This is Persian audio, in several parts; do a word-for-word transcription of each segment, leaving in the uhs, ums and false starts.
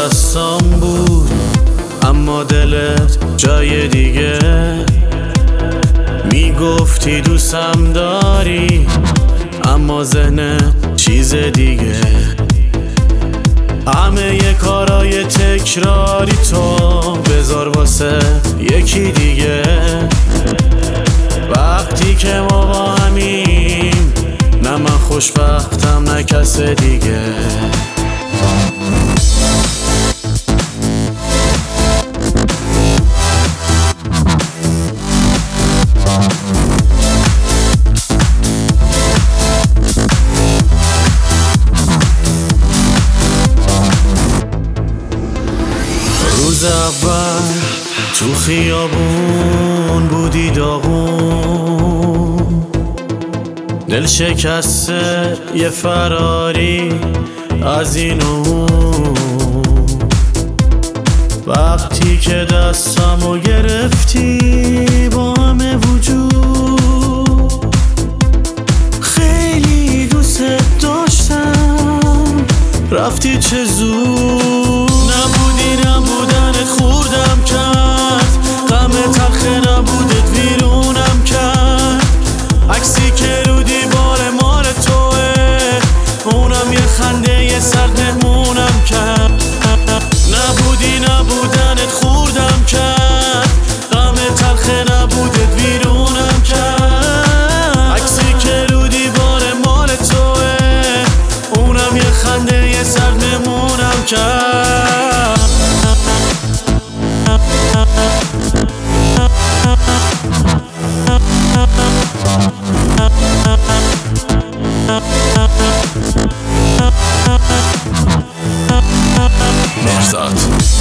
دستام بود اما دلت جای دیگه. میگفتی دوستم داری اما ذهنت چیز دیگه. همه ی کارای تکراری تو بذار واسه یکی دیگه. وقتی که ما با همیم نه من خوشبختم نه کس دیگه. روز اول تو خیابون بودی داغون، دل شکسته یه فراری از این و اون. وقتی که دستمو گرفتی با همه وجود، خیلی دوست داشتم رفتی چه زود. نبودی نبودنت خوردم کرد، غم تلخ نبودت ویرونم کرد. عکسی که رو دیوار مال توه، اونم یه خنده یه سرد مهمونم کرد. نبودی نبودنت خوردم کرد، غم تلخ نبودت ویرونم کرد. عکسی که رو دیوار مال توه، اونم یه خنده یه سرد مهمونم کرد. مرزاد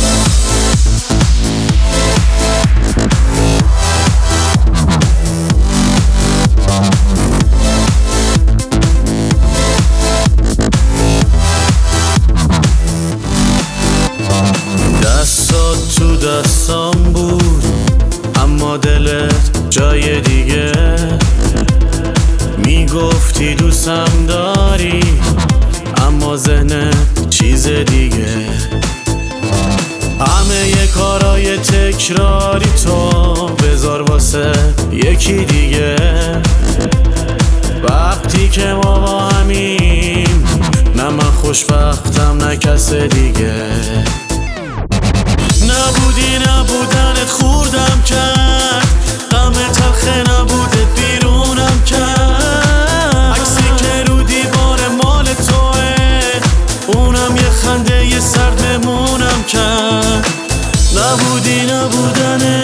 دستات تو دستام بود اما دلت جای دیگه. میگفتی دوستم داری اما ذهنت چیز دیگه. همه ی کارای تکراری تو بذار واسه یکی دیگه. وقتی که ما با همیم نه من خوشبختم نه کس دیگه. نبودی نبودنت خوردم کرد، غم تلخ نبودت بیرونم کرد. عکسی که رو دیوار مال توه، اونم یه خنده یه سرد مهمونم کرد. نبودی نبودنت